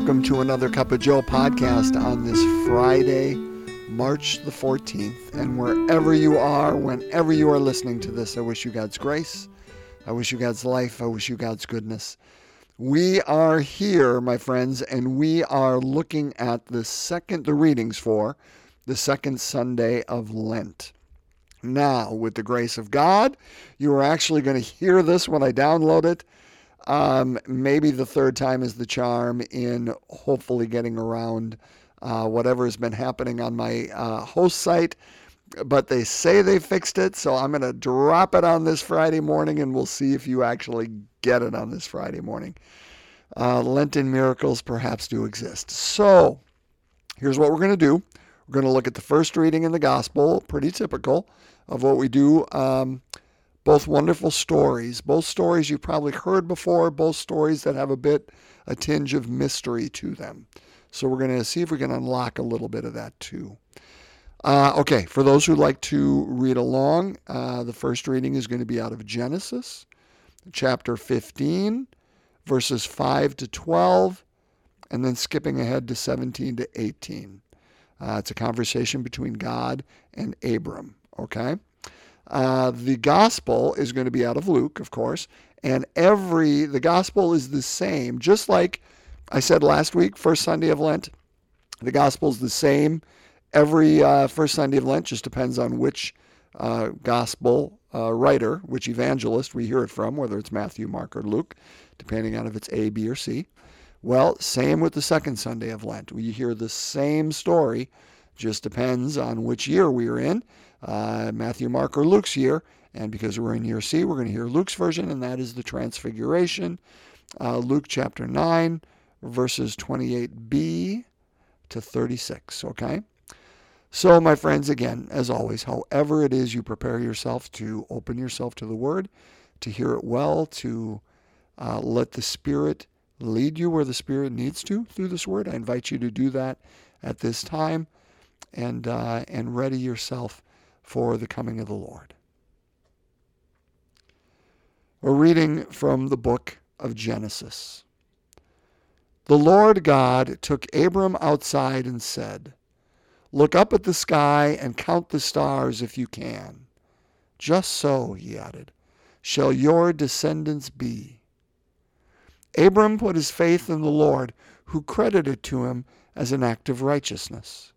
welcome to another Cup of Joe podcast on this Friday, March the 14th. And wherever you are, whenever you are listening to this, I wish you God's grace. I wish you God's life. I wish you God's goodness. We are here, my friends, and we are looking at the readings for the second Sunday of Lent. Now, with the grace of God, you are actually going to hear this when I download it. Maybe the third time is the charm in hopefully getting around whatever has been happening on my host site. But they say they fixed it, so I'm going to drop it on this Friday morning, and we'll see if you actually get it on this Friday morning. Lenten miracles perhaps do exist. So here's what we're going to do. We're going to look at the first reading in the gospel, pretty typical of what we do. Both wonderful stories, both stories you've probably heard before, both stories that have a tinge of mystery to them. So we're going to see if we can unlock a little bit of that too. Okay, for those who like to read along, the first reading is going to be out of Genesis, chapter 15, verses 5 to 12, and then skipping ahead to 17 to 18. It's a conversation between God and Abram, okay? The gospel is going to be out of Luke, of course, and the gospel is the same. Just like I said last week, first Sunday of Lent, the gospel is the same every first Sunday of Lent. Just depends on which gospel writer, which evangelist we hear it from, whether it's Matthew, Mark, or Luke, depending on if it's A, B, or C. Well, same with the second Sunday of Lent. We hear the same story, just depends on which year we are in. Matthew, Mark, or Luke's year, and because we're in year C, we're going to hear Luke's version, and that is the Transfiguration, Luke chapter 9, verses 28b to 36, okay? So, my friends, again, as always, however it is you prepare yourself to open yourself to the Word, to hear it well, to let the Spirit lead you where the Spirit needs to through this Word, I invite you to do that at this time, and ready yourself for the coming of the Lord. We're reading from the book of Genesis. The Lord God took Abram outside and said, "Look up at the sky and count the stars if you can. Just so," he added, "shall your descendants be." Abram put his faith in the Lord, who credited it to him as an act of righteousness.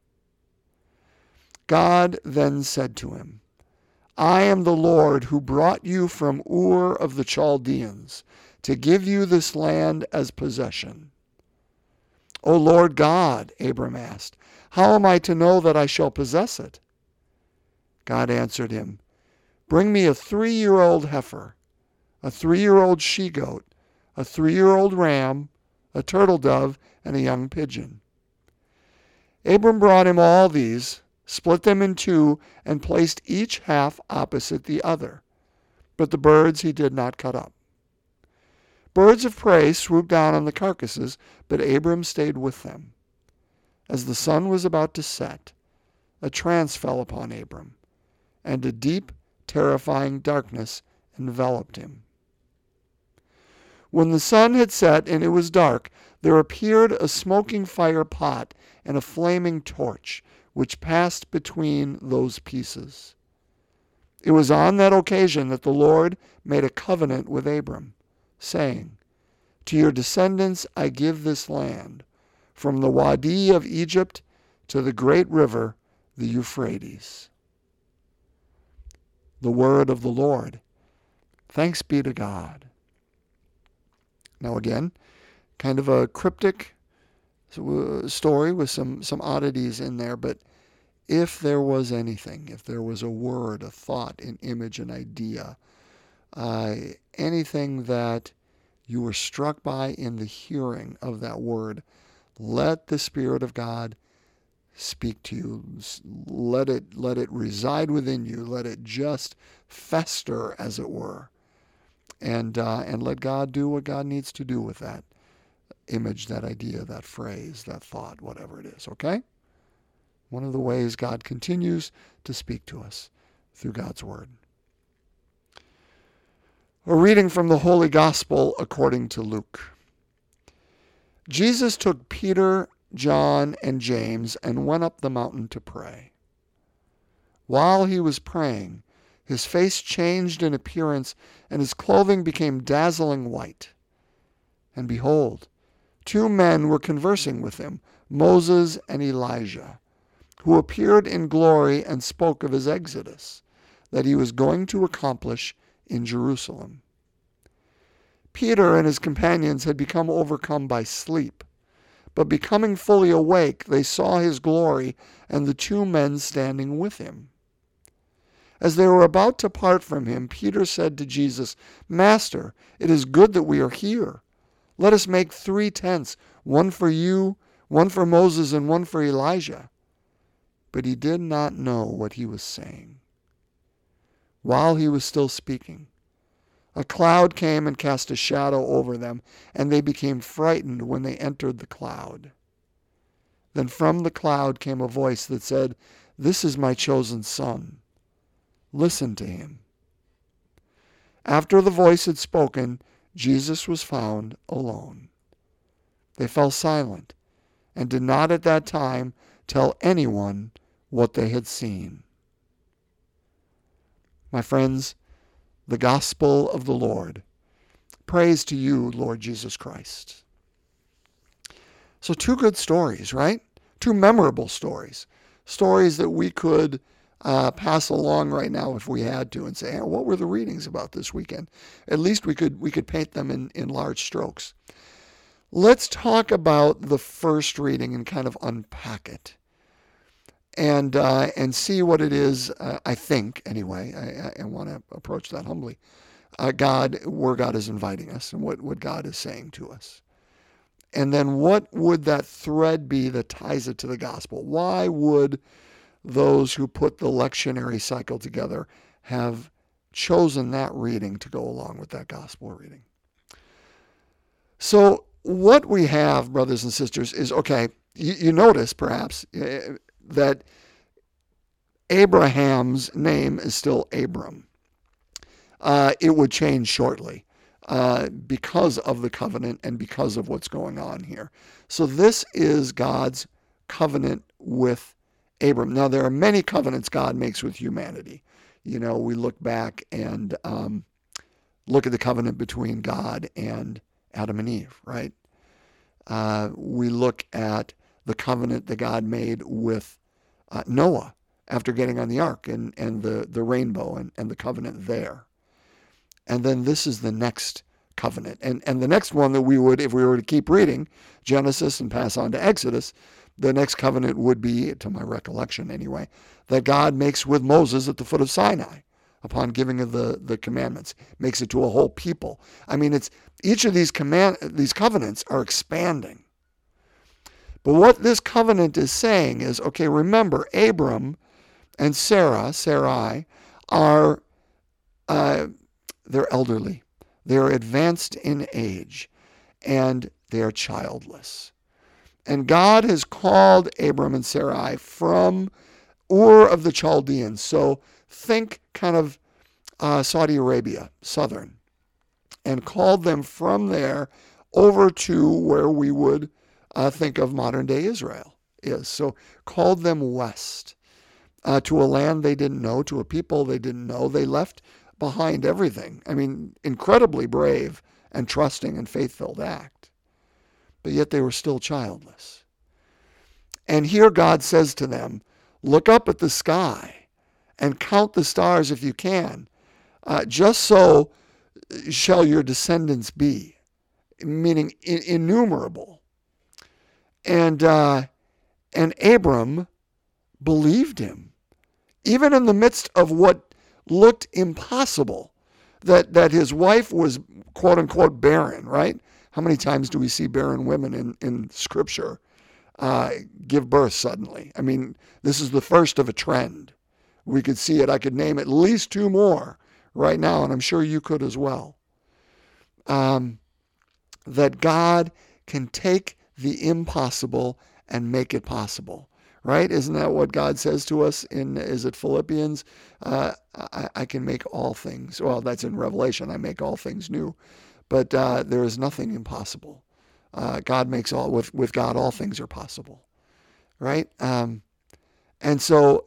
God then said to him, "I am the Lord who brought you from Ur of the Chaldeans to give you this land as possession." "O Lord God," Abram asked, "how am I to know that I shall possess it?" God answered him, "Bring me a 3-year-old heifer, a 3-year-old she-goat, a 3-year-old ram, a turtle dove, and a young pigeon." Abram brought him all these, split them in two, and placed each half opposite the other. But the birds he did not cut up. Birds of prey swooped down on the carcasses, but Abram stayed with them. As the sun was about to set, a trance fell upon Abram, and a deep, terrifying darkness enveloped him. When the sun had set and it was dark, there appeared a smoking fire pot and a flaming torch, which passed between those pieces. It was on that occasion that the Lord made a covenant with Abram, saying, "To your descendants I give this land, from the Wadi of Egypt to the great river, the Euphrates." The word of the Lord. Thanks be to God. Now again, kind of a cryptic story with some oddities in there, but if there was anything, if there was a word, a thought, an image, an idea, anything that you were struck by in the hearing of that word, let the Spirit of God speak to you. Let it reside within you. Let it just fester, as it were, and let God do what God needs to do with that image, that idea, that phrase, that thought, whatever it is, okay? One of the ways God continues to speak to us through God's Word. A reading from the Holy Gospel according to Luke. Jesus took Peter, John, and James and went up the mountain to pray. While he was praying, his face changed in appearance, and his clothing became dazzling white. And behold, two men were conversing with him, Moses and Elijah, who appeared in glory and spoke of his exodus, that he was going to accomplish in Jerusalem. Peter and his companions had become overcome by sleep, but becoming fully awake, they saw his glory and the two men standing with him. As they were about to part from him, Peter said to Jesus, "Master, it is good that we are here. Let us make 3 tents, one for you, one for Moses, and one for Elijah." But he did not know what he was saying. While he was still speaking, a cloud came and cast a shadow over them, and they became frightened when they entered the cloud. Then from the cloud came a voice that said, "This is my chosen son. Listen to him." After the voice had spoken, Jesus was found alone. They fell silent and did not at that time tell anyone what they had seen. My friends, the gospel of the Lord. Praise to you, Lord Jesus Christ. So 2 good stories, right? 2 memorable stories. Stories that we could pass along right now if we had to and say, hey, what were the readings about this weekend? At least we could paint them in large strokes. Let's talk about the first reading and kind of unpack it. And see what it is, I think, anyway. I want to approach that humbly. Where God is inviting us and what God is saying to us. And then what would that thread be that ties it to the gospel? Why would those who put the lectionary cycle together have chosen that reading to go along with that gospel reading? So what we have, brothers and sisters, is, okay, you notice perhaps that Abraham's name is still Abram. It would change shortly because of the covenant and because of what's going on here. So this is God's covenant with Abram. Now, there are many covenants God makes with humanity. You know, we look back and look at the covenant between God and Adam and Eve, right? We look at the covenant that God made with Noah after getting on the ark and the rainbow and the covenant there. And then this is the next covenant. And the next one that we would, if we were to keep reading Genesis and pass on to Exodus, the next covenant would be, to my recollection anyway, that God makes with Moses at the foot of Sinai upon giving of the commandments, makes it to a whole people. I mean, it's each of these covenants are expanding. But what this covenant is saying is, okay, remember, Abram and Sarai, are they're elderly. They're advanced in age, and they are childless. And God has called Abram and Sarai from Ur of the Chaldeans. So think kind of Saudi Arabia, southern, and called them from there over to where we would think of modern-day Israel is. So called them west to a land they didn't know, to a people they didn't know. They left behind everything. I mean, incredibly brave and trusting and faith-filled act. But yet they were still childless. And here God says to them, look up at the sky and count the stars if you can. Just so shall your descendants be, meaning innumerable. And Abram believed him, even in the midst of what looked impossible, that his wife was quote unquote barren, right? How many times do we see barren women in Scripture give birth suddenly? I mean, this is the first of a trend. We could see it. I could name at least 2 more right now, and I'm sure you could as well. That God can take the impossible and make it possible, right? Isn't that what God says to us is it Philippians? I can make all things. Well, that's in Revelation. I make all things new. But there is nothing impossible God makes all with God all things are possible, right? And so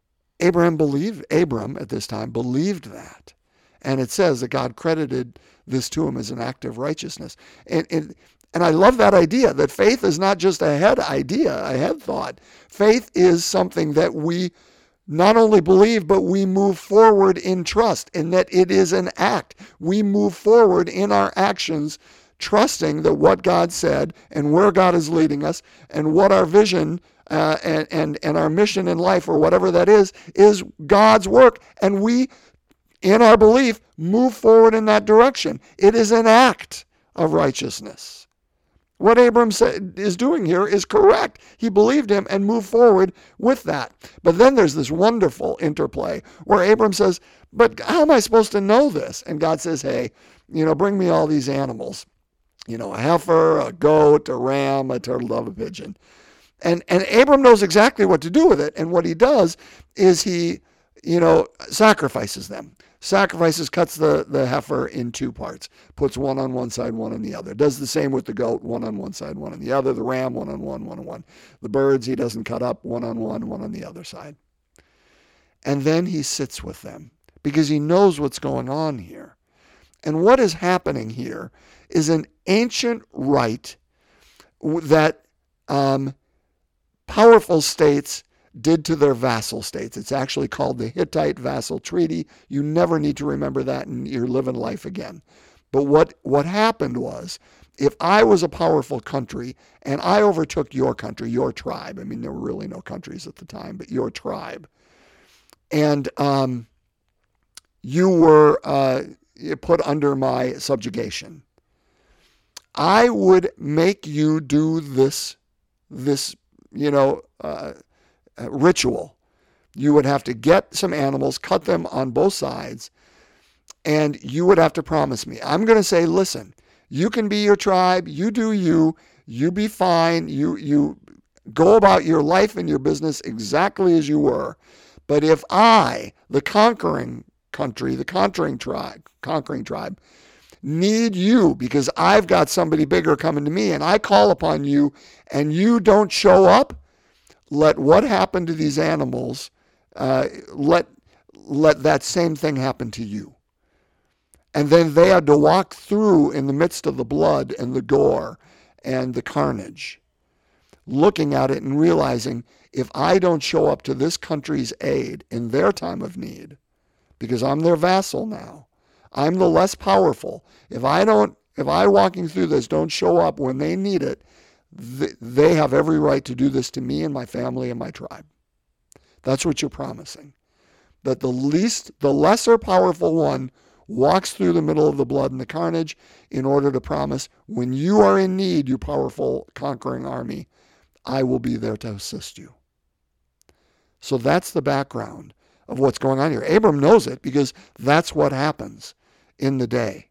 Abram at this time believed that, and it says that God credited this to him as an act of righteousness. And I love that idea that faith is not just a head idea, a head thought. Faith is something that we not only believe, but we move forward in trust, and that it is an act. We move forward in our actions, trusting that what God said and where God is leading us and what our vision and our mission in life, or whatever that is God's work. And we, in our belief, move forward in that direction. It is an act of righteousness. What Abram is doing here is correct. He believed him and moved forward with that. But then there's this wonderful interplay where Abram says, but how am I supposed to know this? And God says, hey, bring me all these animals. A heifer, a goat, a ram, a turtle dove, a pigeon. And Abram knows exactly what to do with it. And what he does is he, sacrifices them. Cuts the heifer in two parts, puts one on one side, one on the other. Does the same with the goat, one on one side, one on the other. The ram, one on one, one on one. The birds, he doesn't cut up, one on one, one on the other side. And then he sits with them because he knows what's going on here. And what is happening here is an ancient rite that powerful states did to their vassal states. It's actually called the Hittite Vassal Treaty. You never need to remember that, and you're living life again. But what happened was, if I was a powerful country and I overtook your country, your tribe, there were really no countries at the time, but your tribe, and you were put under my subjugation, I would make you do this ritual. You would have to get some animals, cut them on both sides, and you would have to promise me. I'm going to say, listen, you can be your tribe, you do you be fine, you go about your life and your business exactly as you were. But if I, the conquering country, the conquering tribe, need you because I've got somebody bigger coming to me and I call upon you and you don't show up, let what happened to these animals, let that same thing happen to you. And then they had to walk through in the midst of the blood and the gore and the carnage, looking at it and realizing, if I don't show up to this country's aid in their time of need, because I'm their vassal now, I'm the less powerful. If I walking through this don't show up when they need it, they have every right to do this to me and my family and my tribe. That's what you're promising. That the lesser powerful one walks through the middle of the blood and the carnage in order to promise, when you are in need, you powerful conquering army, I will be there to assist you. So that's the background of what's going on here. Abram knows it because that's what happens in the day.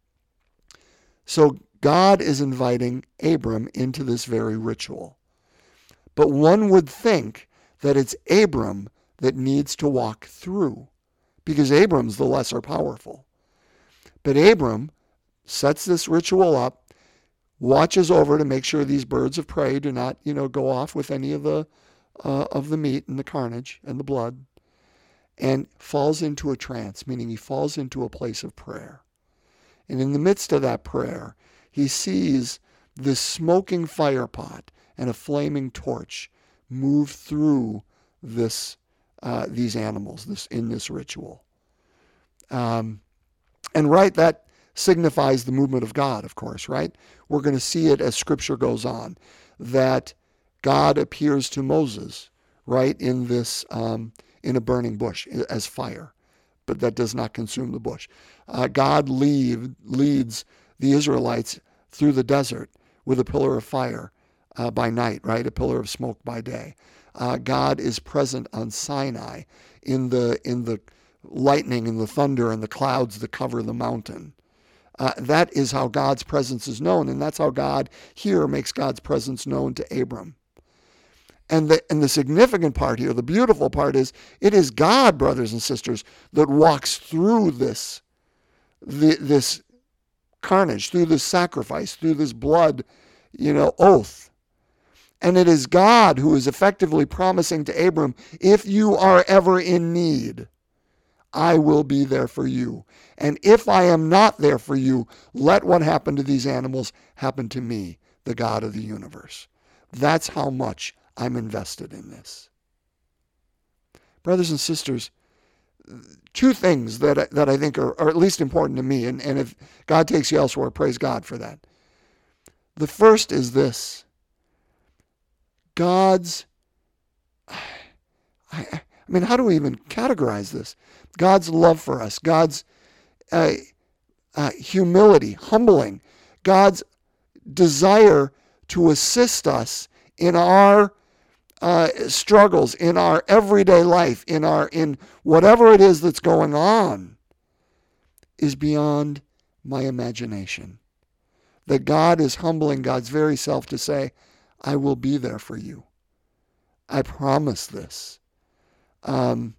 So God is inviting Abram into this very ritual. But one would think that it's Abram that needs to walk through, because Abram's the lesser powerful. But Abram sets this ritual up, watches over to make sure these birds of prey do not, go off with any of the meat and the carnage and the blood, and falls into a trance, meaning he falls into a place of prayer. And in the midst of that prayer, he sees this smoking fire pot and a flaming torch move through these animals in this ritual. And that signifies the movement of God, of course, right? We're going to see it as Scripture goes on, that God appears to Moses, right, in this in a burning bush as fire, but that does not consume the bush. God leads the Israelites through the desert with a pillar of fire by night, right? A pillar of smoke by day. God is present on Sinai in the lightning and the thunder and the clouds that cover the mountain. That is how God's presence is known, and that's how God here makes God's presence known to Abram. And the significant part here, the beautiful part is, it is God, brothers and sisters, that walks through this carnage, through this sacrifice, through this blood oath. And it is God who is effectively promising to Abram, if you are ever in need, I will be there for you. And if I am not there for you, let what happened to these animals happen to me, the God of the universe. That's how much I'm invested in this. Brothers and sisters, two things that I think are at least important to me, and if God takes you elsewhere, praise God for that. The first is this. God's, how do we even categorize this? God's love for us, God's humility, humbling, God's desire to assist us in our struggles, in our everyday life, in whatever it is that's going on, is beyond my imagination. That God is humbling God's very self to say, I will be there for you. I promise this. And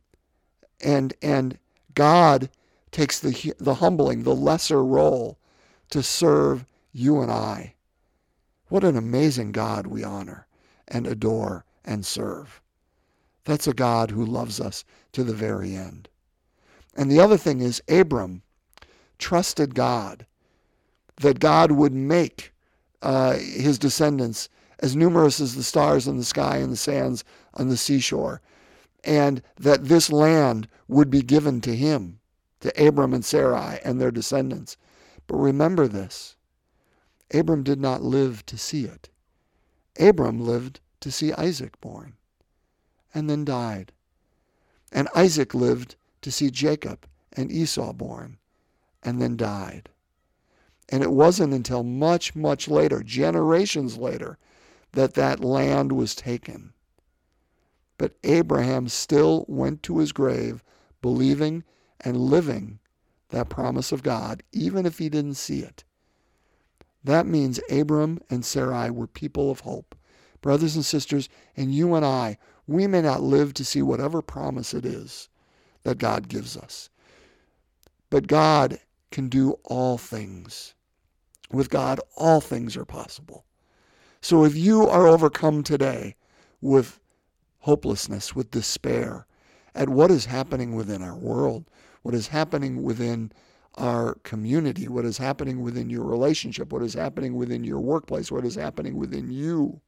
God takes the humbling, the lesser role to serve you and I. What an amazing God we honor and adore and serve. That's a God who loves us to the very end. And the other thing is Abram trusted God, that God would make his descendants as numerous as the stars in the sky and the sands on the seashore, and that this land would be given to him, to Abram and Sarai and their descendants. But remember this, Abram did not live to see it. Abram lived to see Isaac born, and then died. And Isaac lived to see Jacob and Esau born, and then died. And it wasn't until much, much later, generations later, that land was taken. But Abraham still went to his grave believing and living that promise of God, even if he didn't see it. That means Abram and Sarai were people of hope. Brothers and sisters, and you and I, we may not live to see whatever promise it is that God gives us. But God can do all things. With God, all things are possible. So if you are overcome today with hopelessness, with despair at what is happening within our world, what is happening within our community, what is happening within your relationship, what is happening within your workplace, what is happening within you,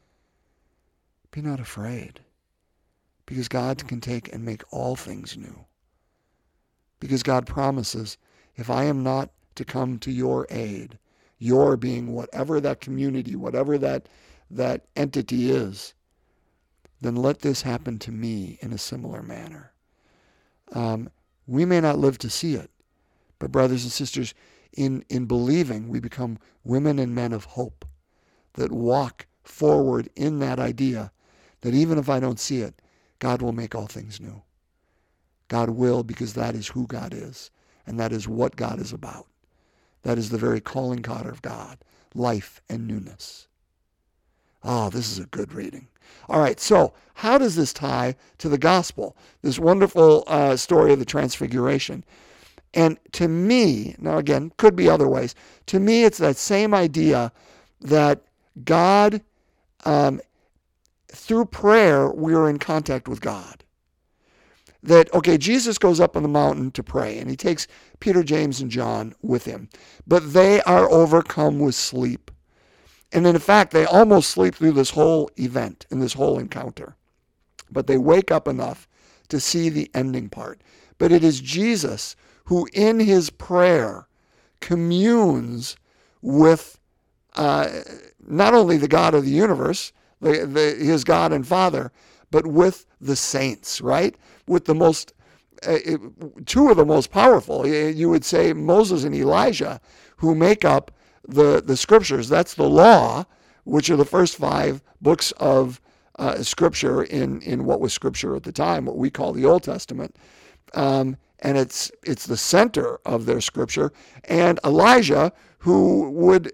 be not afraid, because God can take and make all things new. Because God promises, if I am not to come to your aid, your being whatever that community, whatever that entity is, then let this happen to me in a similar manner. We may not live to see it, but brothers and sisters, in believing, we become women and men of hope that walk forward in that idea that even if I don't see it, God will make all things new. God will, because that is who God is, and that is what God is about. That is the very calling card of God, life and newness. Oh, this is a good reading. All right, so how does this tie to the gospel? This wonderful story of the Transfiguration. And to me, now again, could be other ways, to me it's that same idea that God, through prayer, we are in contact with God. That, okay, Jesus goes up on the mountain to pray, and he takes Peter, James, and John with him. But they are overcome with sleep. And in fact, they almost sleep through this whole event and this whole encounter. But they wake up enough to see the ending part. But it is Jesus who, in his prayer, communes with not only the God of the universe, his God and Father, but with the saints, right? With the most, two of the most powerful, you would say Moses and Elijah, who make up the scriptures. That's the law, which are the first 5 books of scripture in what was scripture at the time, what we call the Old Testament. And it's the center of their scripture. And Elijah, who would,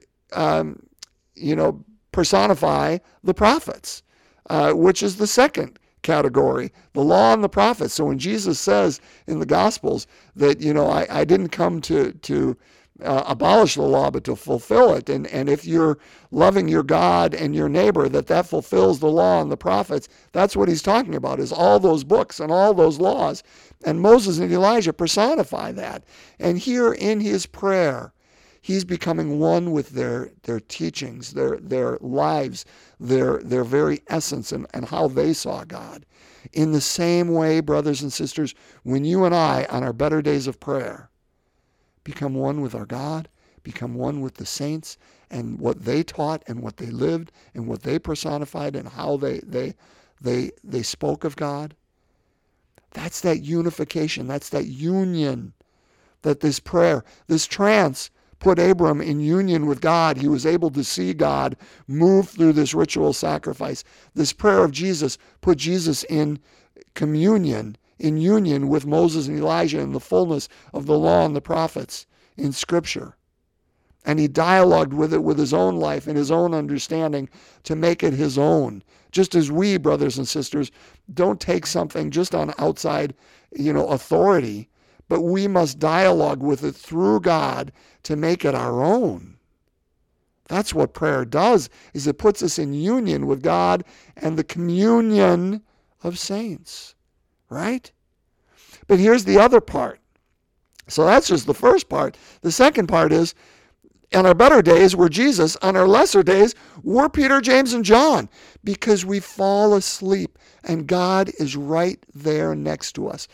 personify the prophets, which is the second category, the law and the prophets. So when Jesus says in the Gospels that, I didn't come to abolish the law, but to fulfill it. And if you're loving your God and your neighbor, that fulfills the law and the prophets. That's what he's talking about, is all those books and all those laws. And Moses and Elijah personify that. And here in his prayer, he's becoming one with their teachings, their lives, their very essence, and how they saw God. In the same way, brothers and sisters, when you and I, on our better days of prayer, become one with our God, become one with the saints, and what they taught and what they lived and what they personified and how they spoke of God, that's that unification, that's that union, that this prayer, this trance, put Abram in union with God. He was able to see God move through this ritual sacrifice. This prayer of Jesus put Jesus in communion, in union with Moses and Elijah in the fullness of the law and the prophets in Scripture. And he dialogued with it with his own life and his own understanding to make it his own. Just as we, brothers and sisters, don't take something just on outside, authority, but we must dialogue with it through God to make it our own. That's what prayer does, is it puts us in union with God and the communion of saints, right? But here's the other part. So that's just the first part. The second part is, on our better days, we're Jesus. On our lesser days, we're Peter, James, and John, because we fall asleep and God is right there next to us.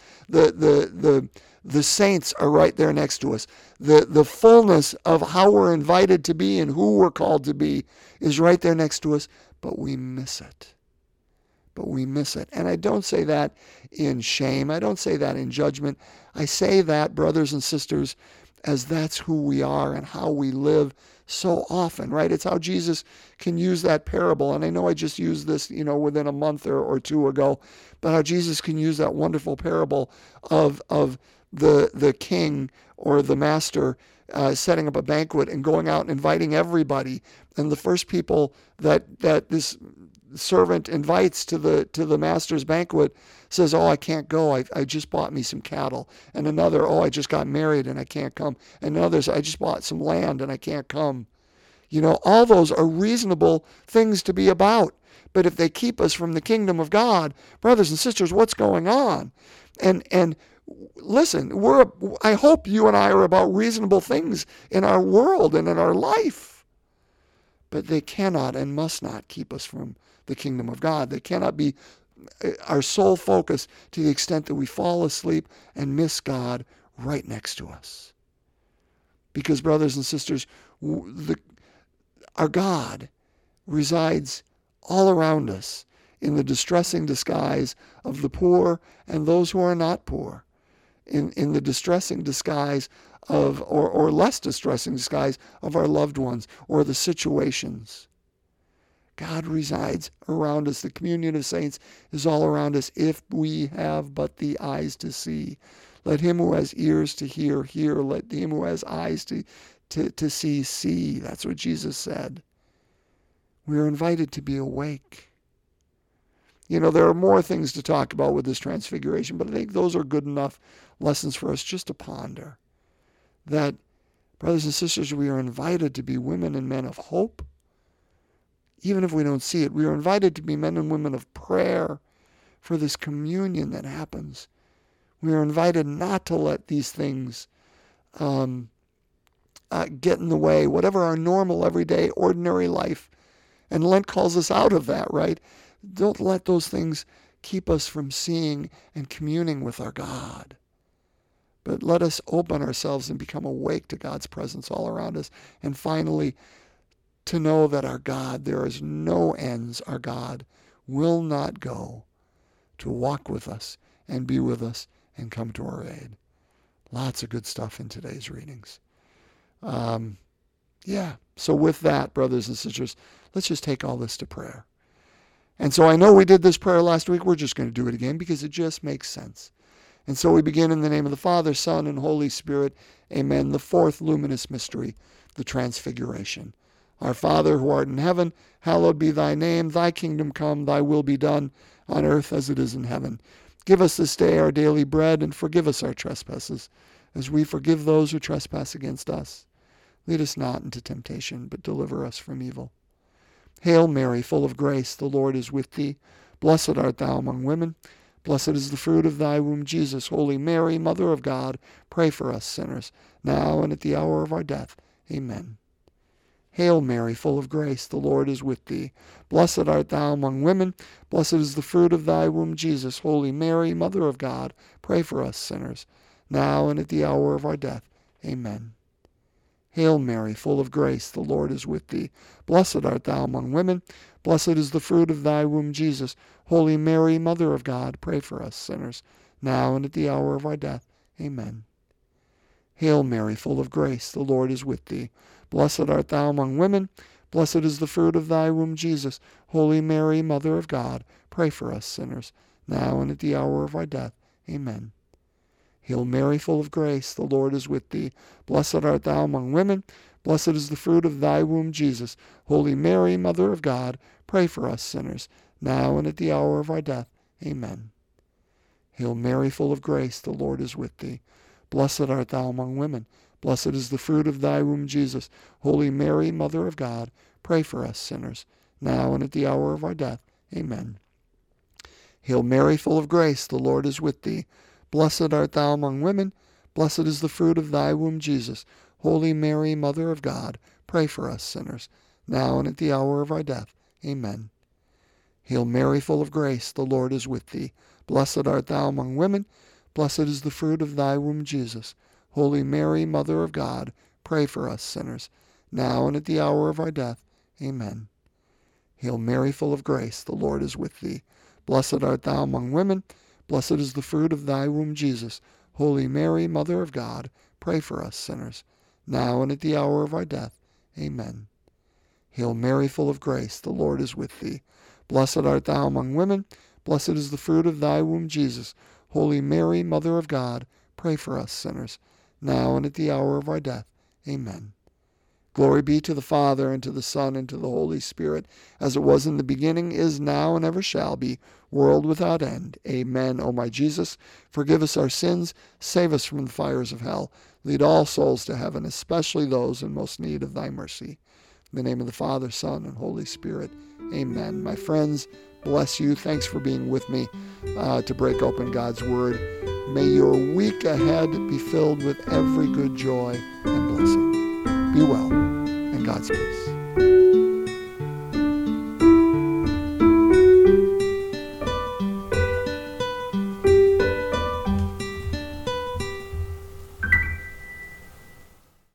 The saints are right there next to us. The fullness of how we're invited to be and who we're called to be is right there next to us, but we miss it. And I don't say that in shame. I don't say that in judgment. I say that, brothers and sisters, as that's who we are and how we live so often, right? It's how Jesus can use that parable. And I know I just used this, within a month or two ago, but how Jesus can use that wonderful parable of the king or the master setting up a banquet and going out and inviting everybody. And the first people that this servant invites to the master's banquet says, "Oh, I can't go. I just bought me some cattle." And another, "Oh, I just got married and I can't come." And others, "I just bought some land and I can't come." All those are reasonable things to be about. But if they keep us from the kingdom of God, brothers and sisters, what's going on? And listen, I hope you and I are about reasonable things in our world and in our life. But they cannot and must not keep us from the kingdom of God. They cannot be our sole focus to the extent that we fall asleep and miss God right next to us. Because, brothers and sisters, our God resides all around us in the distressing disguise of the poor and those who are not poor, in the distressing disguise of, or less distressing disguise of our loved ones or the situations. God resides around us. The communion of saints is all around us if we have but the eyes to see. Let him who has ears to hear, hear. Let him who has eyes to see, see. That's what Jesus said. We are invited to be awake. There are more things to talk about with this transfiguration, but I think those are good enough lessons for us just to ponder. That, brothers and sisters, we are invited to be women and men of hope. Even if we don't see it, we are invited to be men and women of prayer for this communion that happens. We are invited not to let these things get in the way, whatever our normal, everyday, ordinary life. And Lent calls us out of that, right? Don't let those things keep us from seeing and communing with our God. But let us open ourselves and become awake to God's presence all around us. And finally, to know that our God, there is no ends. Our God will not go to walk with us and be with us and come to our aid. Lots of good stuff in today's readings. So with that, brothers and sisters, let's just take all this to prayer. And so I know we did this prayer last week. We're just going to do it again because it just makes sense. And so we begin in the name of the Father, Son, and Holy Spirit. Amen. The fourth luminous mystery, the Transfiguration. Our Father, who art in heaven, hallowed be thy name. Thy kingdom come, thy will be done, on earth as it is in heaven. Give us this day our daily bread, and forgive us our trespasses, as we forgive those who trespass against us. Lead us not into temptation, but deliver us from evil. Hail Mary, full of grace, the Lord is with thee. Blessed art thou among women. Blessed is the fruit of thy womb, Jesus. Holy Mary, Mother of God, pray for us sinners, now and at the hour of our death. Amen. Hail Mary, full of grace, the Lord is with thee. Blessed art thou among women. Blessed is the fruit of thy womb, Jesus. Holy Mary, Mother of God, pray for us sinners, now and at the hour of our death. Amen. Hail Mary, full of grace, the Lord is with thee. Blessed art thou among women. Blessed is the fruit of thy womb, Jesus. Holy Mary, Mother of God, pray for us sinners, now and at the hour of our death. Amen. Hail Mary, full of grace, the Lord is with thee. Blessed art thou among women. Blessed is the fruit of thy womb, Jesus. Holy Mary, Mother of God, pray for us sinners, now and at the hour of our death. Amen. Hail Mary, full of grace, the Lord is with thee. Blessed art thou among women. Blessed is the fruit of thy womb, Jesus. Holy Mary, Mother of God, pray for us sinners, now and at the hour of our death. Amen. Hail Mary, full of grace, the Lord is with thee. Blessed art thou among women. Blessed is the fruit of thy womb, Jesus. Holy Mary, Mother of God, pray for us sinners, now and at the hour of our death. Amen. Hail Mary, full of grace, the Lord is with thee. Blessed art thou among women. Blessed is the fruit of thy womb, Jesus. Holy Mary, Mother of God, pray for us sinners, now and at the hour of our death. Amen. Hail Mary, full of grace, the Lord is with thee. Blessed art thou among women. Blessed is the fruit of thy womb, Jesus. Holy Mary, Mother of God, pray for us sinners, now and at the hour of our death. Amen. Hail Mary, full of grace, the Lord is with thee. Blessed art thou among women. Blessed is the fruit of thy womb, Jesus. Holy Mary, Mother of God, pray for us sinners, now and at the hour of our death. Amen. Hail Mary, full of grace, the Lord is with thee. Blessed art thou among women. Blessed is the fruit of thy womb, Jesus. Holy Mary, Mother of God, pray for us sinners, now and at the hour of our death. Amen. Glory be to the Father, and to the Son, and to the Holy Spirit, as it was in the beginning, is now, and ever shall be, world without end. Amen. O my Jesus, forgive us our sins, save us from the fires of hell, lead all souls to heaven, especially those in most need of thy mercy. In the name of the Father, Son, and Holy Spirit. Amen. My friends, bless you. Thanks for being with me to break open God's Word. May your week ahead be filled with every good joy and blessing. Be well, and God's peace.